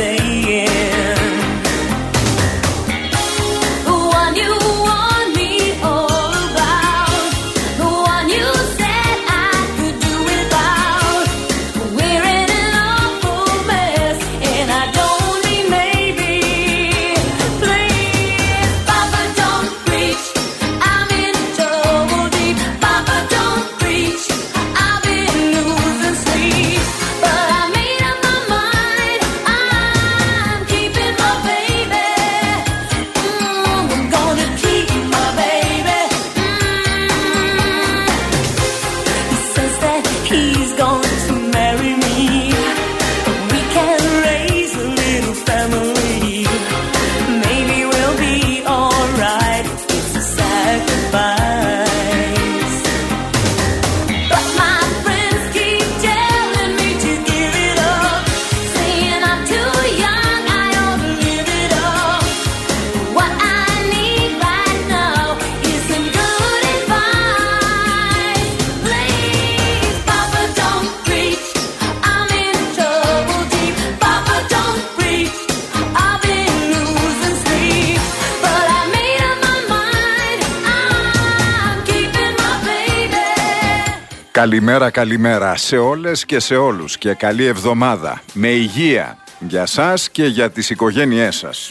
Καλημέρα, καλημέρα σε όλες και σε όλους και καλή εβδομάδα με υγεία για σας και για τις οικογένειές σας.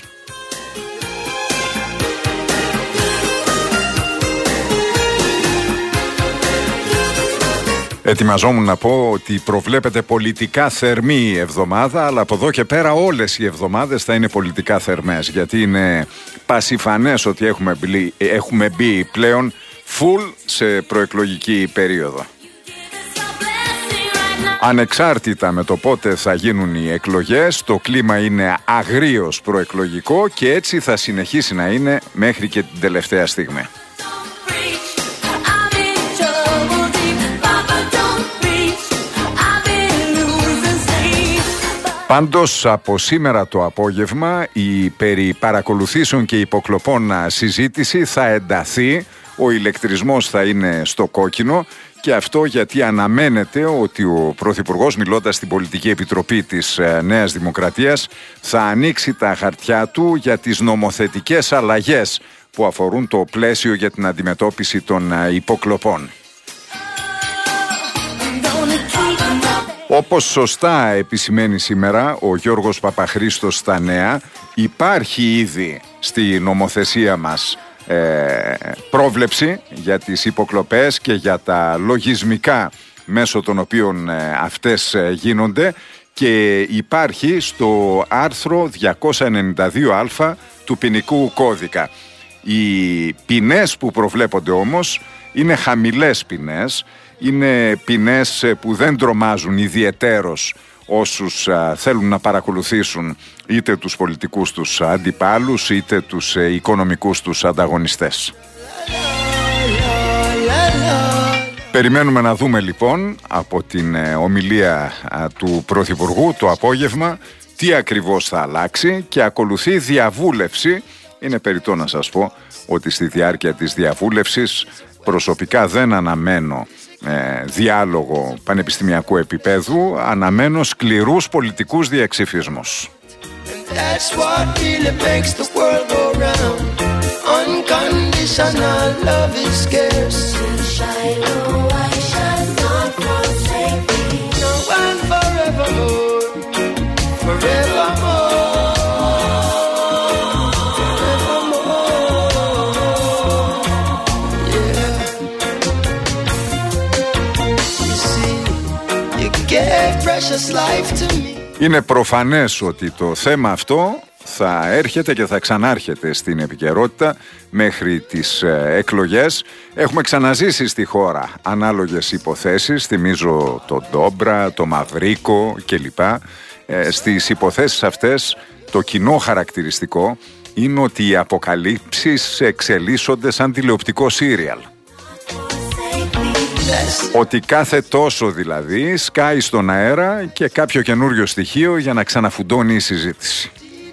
Ετοιμαζόμουν να πω ότι προβλέπεται πολιτικά θερμή εβδομάδα, αλλά από εδώ και πέρα όλες οι εβδομάδες θα είναι πολιτικά θερμές, γιατί είναι πασιφανές ότι έχουμε μπει πλέον full σε προεκλογική περίοδο. Ανεξάρτητα με το πότε θα γίνουν οι εκλογές, το κλίμα είναι αγρίως προεκλογικό και έτσι θα συνεχίσει να είναι μέχρι και την τελευταία στιγμή. Πάντως από σήμερα το απόγευμα η περί παρακολουθήσεων και υποκλοπών συζήτηση θα ενταθεί, ο ηλεκτρισμός θα είναι στο κόκκινο. Και αυτό γιατί αναμένεται ότι ο Πρωθυπουργός, μιλώντας στην Πολιτική Επιτροπή της Νέας Δημοκρατίας, θα ανοίξει τα χαρτιά του για τις νομοθετικές αλλαγές που αφορούν το πλαίσιο για την αντιμετώπιση των υποκλοπών. Όπως σωστά επισημαίνει σήμερα ο Γιώργος Παπαχρήστος στα Νέα, υπάρχει ήδη στη νομοθεσία μας πρόβλεψη για τις υποκλοπές και για τα λογισμικά μέσω των οποίων αυτές γίνονται και υπάρχει στο άρθρο 292α του ποινικού κώδικα. Οι ποινές που προβλέπονται όμως είναι χαμηλές ποινές, είναι ποινές που δεν τρομάζουν ιδιαιτέρως όσους θέλουν να παρακολουθήσουν είτε τους πολιτικούς τους αντιπάλους είτε τους οικονομικούς τους ανταγωνιστές. Περιμένουμε να δούμε λοιπόν από την ομιλία του Πρωθυπουργού το απόγευμα τι ακριβώς θα αλλάξει και ακολουθεί διαβούλευση. Είναι περιττό να σας πω ότι στη διάρκεια της διαβούλευσης προσωπικά δεν αναμένω διάλογο πανεπιστημιακού επίπεδου, αναμένω σκληρούς πολιτικούς διαξυφισμούς. Είναι προφανές ότι το θέμα αυτό θα έρχεται και θα ξανάρχεται στην επικαιρότητα μέχρι τις εκλογές. Έχουμε ξαναζήσει στη χώρα ανάλογες υποθέσεις, θυμίζω τον Ντόμπρα, το Μαυρίκο κλπ. Στις υποθέσεις αυτές το κοινό χαρακτηριστικό είναι ότι οι αποκαλύψεις εξελίσσονται σαν τηλεοπτικό σύριαλ. Ότι κάθε τόσο δηλαδή σκάει στον αέρα και κάποιο καινούριο στοιχείο για να ξαναφουντώνει η συζήτηση.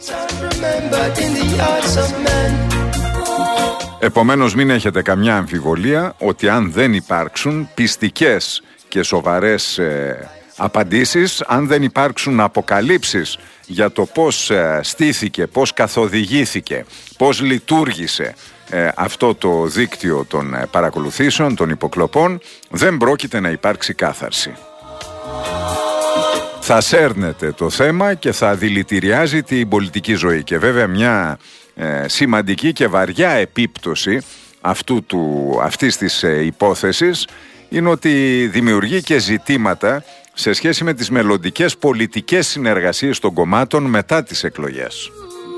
Επομένως μην έχετε καμιά αμφιβολία ότι αν δεν υπάρξουν πιστικές και σοβαρές Απαντήσεις, αν δεν υπάρξουν αποκαλύψεις για το πώς στήθηκε, πώς καθοδηγήθηκε, πώς λειτουργήσε αυτό το δίκτυο των παρακολουθήσεων, των υποκλοπών, δεν πρόκειται να υπάρξει κάθαρση. Θα σέρνεται το θέμα και θα δηλητηριάζει την πολιτική ζωή. Και βέβαια μια σημαντική και βαριά επίπτωση αυτής της υπόθεσης είναι ότι δημιουργεί και ζητήματα σε σχέση με τις μελλοντικές πολιτικές συνεργασίες των κομμάτων μετά τις εκλογές.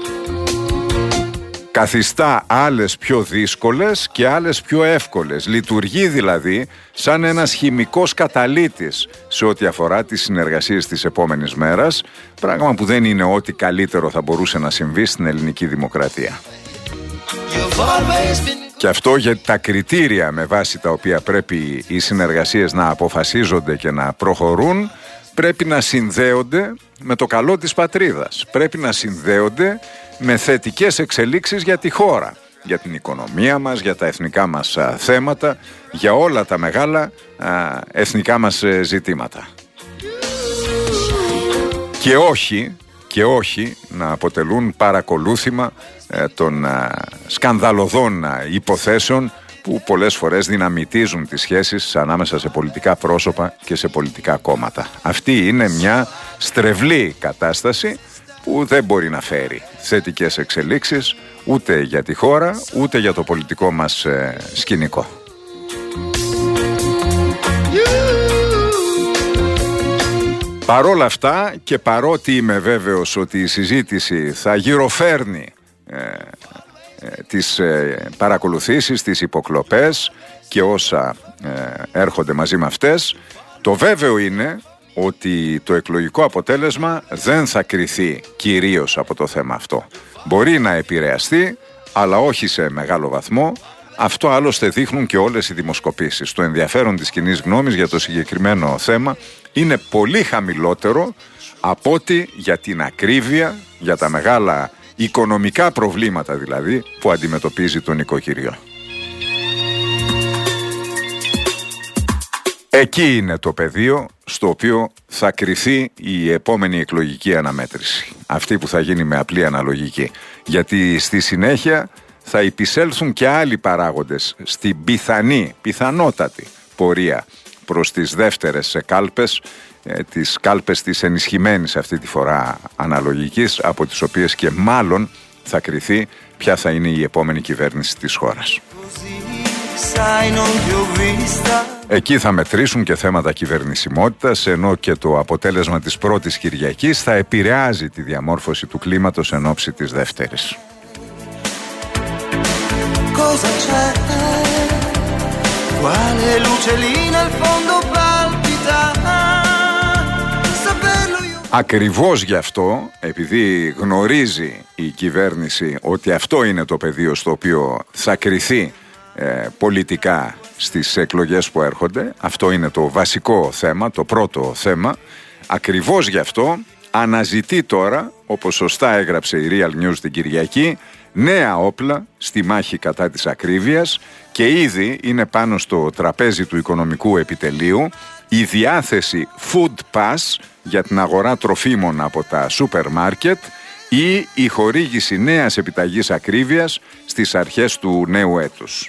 Καθιστά άλλες πιο δύσκολες και άλλες πιο εύκολες. Λειτουργεί δηλαδή σαν ένας χημικός καταλύτης σε ό,τι αφορά τις συνεργασίες της επόμενης μέρας, πράγμα που δεν είναι ό,τι καλύτερο θα μπορούσε να συμβεί στην ελληνική δημοκρατία. Και αυτό γιατί τα κριτήρια με βάση τα οποία πρέπει οι συνεργασίες να αποφασίζονται και να προχωρούν πρέπει να συνδέονται με το καλό της πατρίδας. Πρέπει να συνδέονται με θετικές εξελίξεις για τη χώρα, για την οικονομία μας, για τα εθνικά μας θέματα, για όλα τα μεγάλα εθνικά μας ζητήματα. Και όχι να αποτελούν παρακολούθημα των σκανδαλωδών υποθέσεων που πολλές φορές δυναμητίζουν τις σχέσεις ανάμεσα σε πολιτικά πρόσωπα και σε πολιτικά κόμματα. Αυτή είναι μια στρεβλή κατάσταση που δεν μπορεί να φέρει θετικές εξελίξεις ούτε για τη χώρα ούτε για το πολιτικό μας σκηνικό. Παρόλα αυτά και παρότι είμαι βέβαιος ότι η συζήτηση θα γυροφέρνει τις παρακολουθήσεις, τις υποκλοπές και όσα έρχονται μαζί με αυτές, το βέβαιο είναι ότι το εκλογικό αποτέλεσμα δεν θα κριθεί κυρίως από το θέμα αυτό. Μπορεί να επηρεαστεί, αλλά όχι σε μεγάλο βαθμό. Αυτό άλλωστε δείχνουν και όλες οι δημοσκοπήσεις. Το ενδιαφέρον της κοινής γνώμης για το συγκεκριμένο θέμα είναι πολύ χαμηλότερο από ότι για την ακρίβεια, για τα μεγάλα οικονομικά προβλήματα δηλαδή που αντιμετωπίζει το νοικοκυριό. Εκεί είναι το πεδίο στο οποίο θα κριθεί η επόμενη εκλογική αναμέτρηση. Αυτή που θα γίνει με απλή αναλογική. Γιατί στη συνέχεια θα υπησέλθουν και άλλοι παράγοντες στην πιθανότατη πορεία προς τις δεύτερες κάλπες, τις κάλπες της ενισχυμένης αυτή τη φορά αναλογικής, από τις οποίες και μάλλον θα κριθεί ποια θα είναι η επόμενη κυβέρνηση της χώρας. Εκεί θα μετρήσουν και θέματα κυβερνησιμότητας, ενώ και το αποτέλεσμα της πρώτης Κυριακής θα επηρεάζει τη διαμόρφωση του κλίματος εν ώψη της δεύτερης. Ακριβώς γι' αυτό, επειδή γνωρίζει η κυβέρνηση ότι αυτό είναι το πεδίο στο οποίο θα κριθεί πολιτικά στις εκλογές που έρχονται, αυτό είναι το βασικό θέμα, το πρώτο θέμα, ακριβώς γι' αυτό αναζητεί τώρα, όπως σωστά έγραψε η Real News την Κυριακή, νέα όπλα στη μάχη κατά της ακρίβειας και ήδη είναι πάνω στο τραπέζι του οικονομικού επιτελείου η διάθεση Food Pass για την αγορά τροφίμων από τα σούπερ μάρκετ ή η χορήγηση νέας επιταγής ακρίβειας στις αρχές του νέου έτους.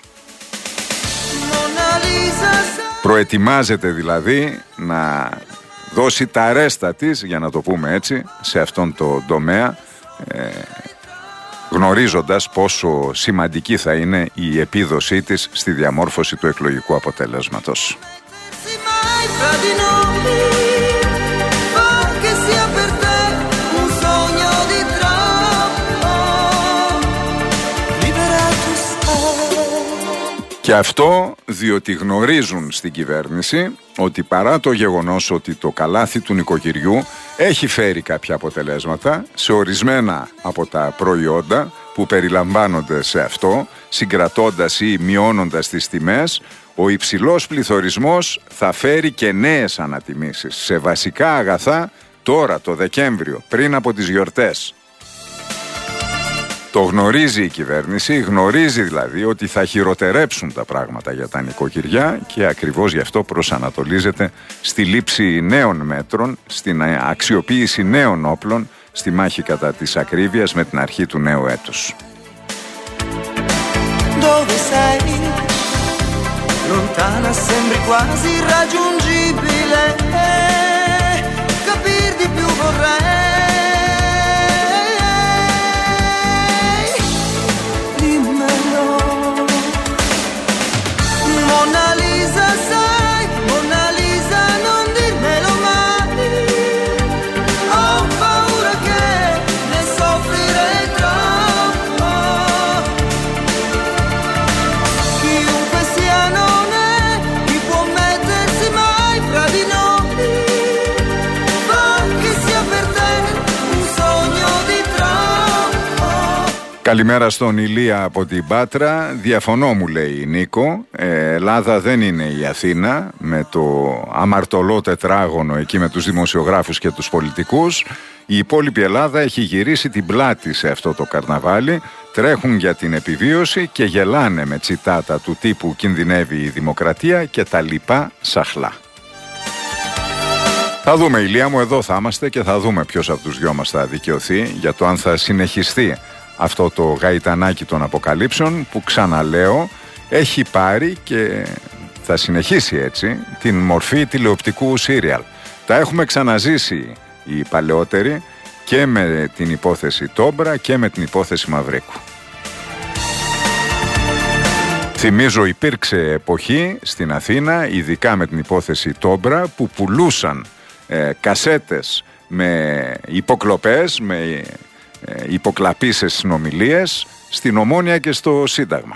Προετοιμάζεται δηλαδή να δώσει τα ρέστα της, για να το πούμε έτσι, σε αυτόν το τομέα, γνωρίζοντας πόσο σημαντική θα είναι η επίδοσή της στη διαμόρφωση του εκλογικού αποτελέσματος. Και αυτό διότι γνωρίζουν στην κυβέρνηση ότι παρά το γεγονός ότι το καλάθι του νοικοκυριού έχει φέρει κάποια αποτελέσματα σε ορισμένα από τα προϊόντα που περιλαμβάνονται σε αυτό, συγκρατώντας ή μειώνοντας τις τιμές, ο υψηλός πληθωρισμός θα φέρει και νέες ανατιμήσεις σε βασικά αγαθά τώρα το Δεκέμβριο, πριν από τις γιορτές. Το γνωρίζει η κυβέρνηση, γνωρίζει δηλαδή ότι θα χειροτερέψουν τα πράγματα για τα νοικοκυριά και ακριβώς γι' αυτό προσανατολίζεται στη λήψη νέων μέτρων, στην αξιοποίηση νέων όπλων, στη μάχη κατά της ακρίβειας με την αρχή του νέου έτους. Dove sei? Lontana sembri quasi irraggiungibile. Capir di più vorrei. Dimmelo. Mona Lisa sai, Mona Lisa non dirmelo mai. Ho paura che ne soffrirei troppo. Chiunque sia non è chi può mettersi mai fra di noi. Ma che sia per te un sogno di troppo. Καλημέρα στον Ηλία από την Πάτρα. Διαφωνώ, μου λέει η Νίκο. Ελλάδα δεν είναι η Αθήνα με το αμαρτωλό τετράγωνο εκεί με τους δημοσιογράφους και τους πολιτικούς. Η υπόλοιπη Ελλάδα έχει γυρίσει την πλάτη σε αυτό το καρναβάλι. Τρέχουν για την επιβίωση και γελάνε με τσιτάτα του τύπου «Κινδυνεύει η δημοκρατία» και τα λοιπά σαχλά. Θα δούμε, Ηλία μου, εδώ θα είμαστε και θα δούμε ποιος από τους δυο μας θα δικαιωθεί για το αν θα συνεχιστεί αυτό το γαϊτανάκι των αποκαλύψεων που, ξαναλέω, έχει πάρει και θα συνεχίσει έτσι την μορφή τηλεοπτικού σύριαλ. Τα έχουμε ξαναζήσει οι παλαιότεροι και με την υπόθεση Τόμπρα και με την υπόθεση Μαυρίκου. Θυμίζω, υπήρξε εποχή στην Αθήνα, ειδικά με την υπόθεση Τόμπρα, που πουλούσαν κασέτες με υποκλοπές, με υποκλαπείς συνομιλίες στην Ομόνια και στο Σύνταγμα.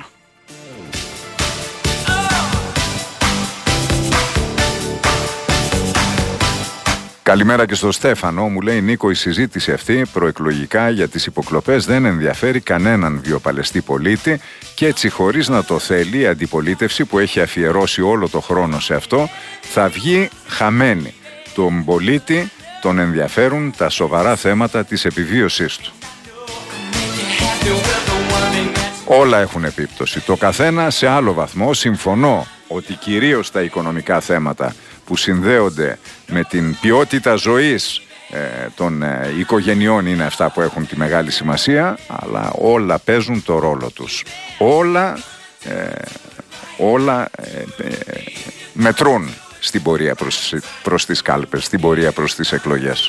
Καλημέρα και στο Στέφανο. Μου λέει, Νίκο, η συζήτηση αυτή προεκλογικά για τις υποκλοπές δεν ενδιαφέρει κανέναν βιοπαλαιστή πολίτη και έτσι, χωρίς να το θέλει, η αντιπολίτευση που έχει αφιερώσει όλο το χρόνο σε αυτό θα βγει χαμένη. Τον πολίτη τον ενδιαφέρουν τα σοβαρά θέματα της επιβίωσής του. Όλα έχουν επίπτωση. Το καθένα σε άλλο βαθμό. Συμφωνώ ότι κυρίως τα οικονομικά θέματα που συνδέονται με την ποιότητα ζωής των οικογενειών είναι αυτά που έχουν τη μεγάλη σημασία, αλλά όλα παίζουν το ρόλο τους. Όλα μετρούν στην πορεία προς τις κάλπες, στην πορεία προς τις εκλογές.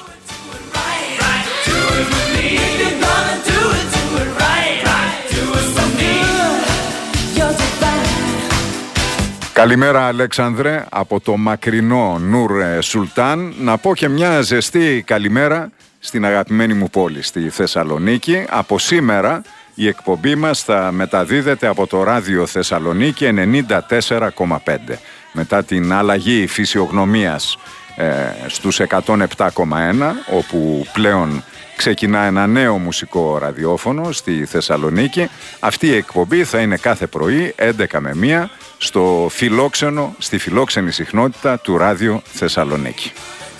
Καλημέρα, Αλέξανδρε, από το μακρινό Νούρ Σουλτάν. Να πω και μια ζεστή καλημέρα στην αγαπημένη μου πόλη, στη Θεσσαλονίκη. Από σήμερα η εκπομπή μας θα μεταδίδεται από το ράδιο Θεσσαλονίκη 94,5. Μετά την αλλαγή φυσιογνωμίας στους 107,1, όπου πλέον ξεκινά ένα νέο μουσικό ραδιόφωνο στη Θεσσαλονίκη. Αυτή η εκπομπή θα είναι κάθε πρωί 11 με 1 στη φιλόξενη συχνότητα του ράδιο Θεσσαλονίκη.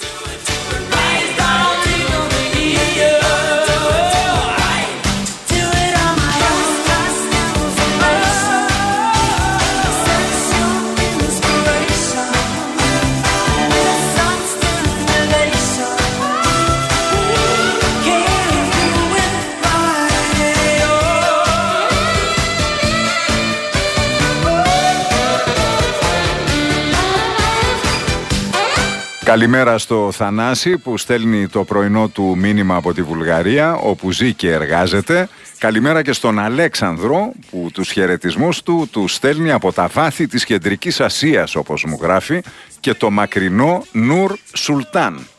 Καλημέρα στο Θανάση που στέλνει το πρωινό του μήνυμα από τη Βουλγαρία, όπου ζει και εργάζεται. Καλημέρα και στον Αλέξανδρο που τους χαιρετισμούς του στέλνει από τα βάθη της Κεντρικής Ασίας, όπως μου γράφει, και το μακρινό Νούρ Σουλτάν.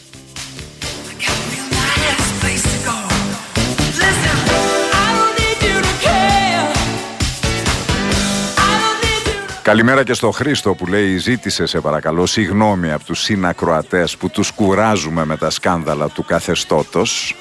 Καλημέρα και στο Χρήστο που λέει, ζήτησε σε παρακαλώ συγγνώμη από τους συνακροατές που τους κουράζουμε με τα σκάνδαλα του καθεστώτος.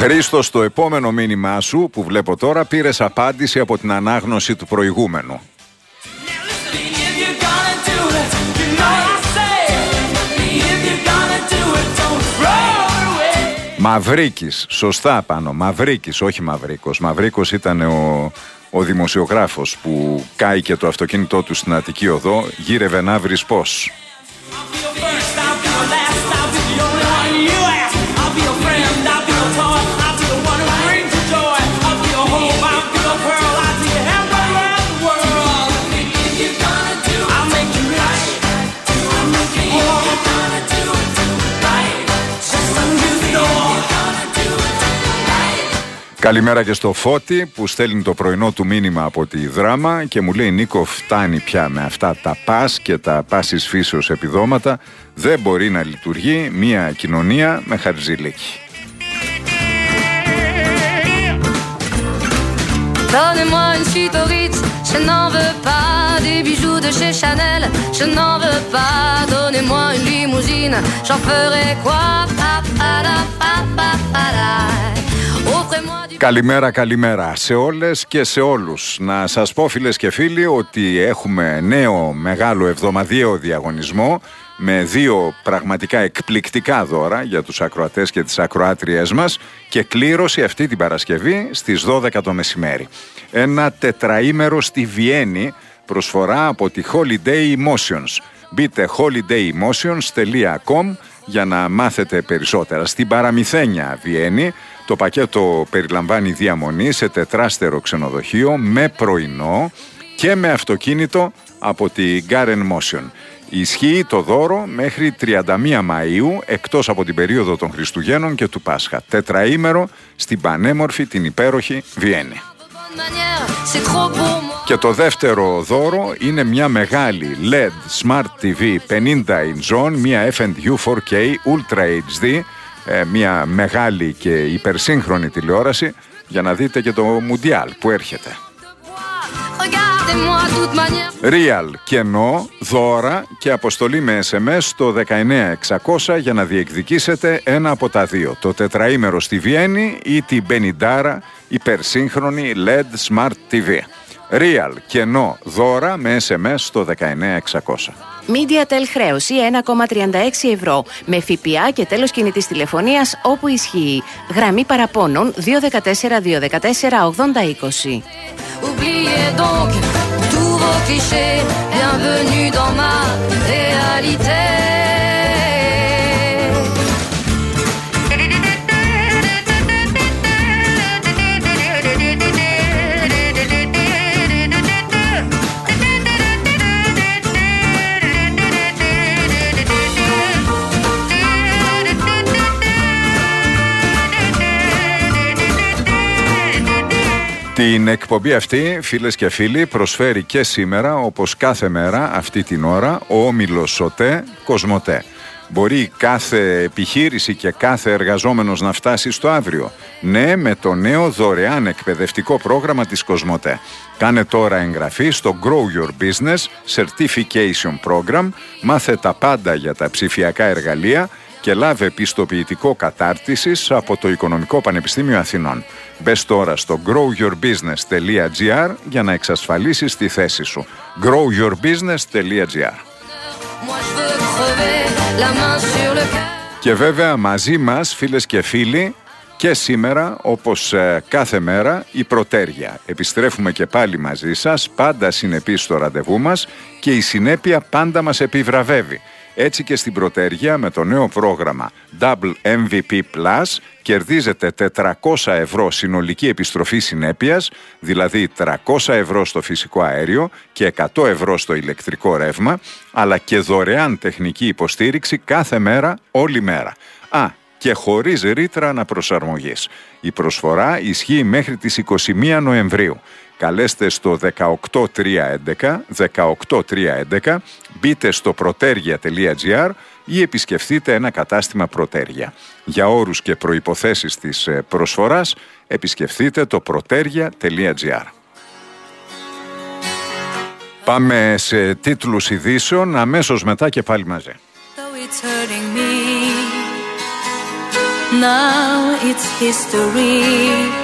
Χρήστο, στο επόμενο μήνυμά σου που βλέπω τώρα πήρες απάντηση από την ανάγνωση του προηγούμενου. Μαυρίκης, σωστά πάνω, Μαυρίκης, όχι Μαυρίκος. Μαυρίκος ήταν ο δημοσιογράφος που κάηκε το αυτοκίνητό του στην Αττική Οδό, γύρευε να βρεις πώς. Καλημέρα και στο Φώτη που στέλνει το πρωινό του μήνυμα από τη Δράμα και μου λέει: Νίκο, φτάνει πια με αυτά τα πας και τα πάσης φύσεως επιδόματα. Δεν μπορεί να λειτουργεί μια κοινωνία με Χατζηλίκη. Donnez-moi une suite au Ritz, je n'en veux pas des bijoux de chez Chanel, je n'en veux pas. Donnez-moi une limousine, j'en ferai quoi? Καλημέρα, καλημέρα σε όλες και σε όλους. Να σας πω, φίλες και φίλοι, ότι έχουμε νέο μεγάλο εβδομαδιαίο διαγωνισμό με 2 πραγματικά εκπληκτικά δώρα για τους ακροατές και τις ακροάτριές μας και κλήρωση αυτή την Παρασκευή στις 12 το μεσημέρι. Ένα τετραήμερο στη Βιέννη, προσφορά από τη Holiday Emotions. Μπείτε holidayemotions.com για να μάθετε περισσότερα. Στην Παραμυθένια Βιέννη το πακέτο περιλαμβάνει διαμονή σε 4στερο ξενοδοχείο με πρωινό και με αυτοκίνητο από τη Garen Motion. Ισχύει το δώρο μέχρι 31 Μαΐου εκτός από την περίοδο των Χριστουγέννων και του Πάσχα. Τετραήμερο στην πανέμορφη την υπέροχη Βιέννη. Και το δεύτερο δώρο είναι μια μεγάλη LED Smart TV 50 inch zone, μια F&U 4K Ultra HD, μια μεγάλη και υπερσύγχρονη τηλεόραση για να δείτε και το Μουντιάλ που έρχεται. Real, κενό, δώρα και αποστολή με SMS στο 19600 για να διεκδικήσετε ένα από τα 2. Το τετραήμερο στη Βιέννη ή την Μπενιντάρα υπερσύγχρονη LED Smart TV. Real, κενό, δώρα με SMS στο 19600. MediaTel χρέωση 1,36 ευρώ με ΦΠΑ και τέλος κινητής τηλεφωνίας όπου ισχύει. Γραμμή παραπώνων 214 214 8020. Oubliez donc tous vos clichés, bienvenue dans ma réalité. Την εκπομπή αυτή, φίλες και φίλοι, προσφέρει και σήμερα, όπως κάθε μέρα αυτή την ώρα, ο όμιλος ΣΟΤΕ Κοσμοτέ. Μπορεί κάθε επιχείρηση και κάθε εργαζόμενος να φτάσει στο αύριο. Ναι, με το νέο δωρεάν εκπαιδευτικό πρόγραμμα της Κοσμοτέ. Κάνε τώρα εγγραφή στο Grow Your Business Certification Program, μάθε τα πάντα για τα ψηφιακά εργαλεία και λάβε πιστοποιητικό κατάρτισης από το Οικονομικό Πανεπιστήμιο Αθηνών. Μπες τώρα στο growyourbusiness.gr για να εξασφαλίσεις τη θέση σου. growyourbusiness.gr. Και βέβαια μαζί μας, φίλες και φίλοι, και σήμερα, όπως κάθε μέρα, η Πρωτέρια. Επιστρέφουμε και πάλι μαζί σας, πάντα συνεπείς στο ραντεβού μας και η συνέπεια πάντα μας επιβραβεύει. Έτσι και στην Πρωτέρια με το νέο πρόγραμμα Double MVP Plus κερδίζετε 400 ευρώ συνολική επιστροφή συνέπειας, δηλαδή 300 ευρώ στο φυσικό αέριο και 100 ευρώ στο ηλεκτρικό ρεύμα, αλλά και δωρεάν τεχνική υποστήριξη κάθε μέρα, όλη μέρα. Και χωρίς ρήτρα αναπροσαρμογής. Η προσφορά ισχύει μέχρι τις 21 Νοεμβρίου. Καλέστε στο 18311, μπείτε στο protergia.gr ή επισκεφτείτε ένα κατάστημα Πρωτέρια. Για όρους και προϋποθέσεις της προσφοράς επισκεφτείτε το protergia.gr. Πάμε σε τίτλους ειδήσεων αμέσως μετά και πάλι μαζί. Now it's history.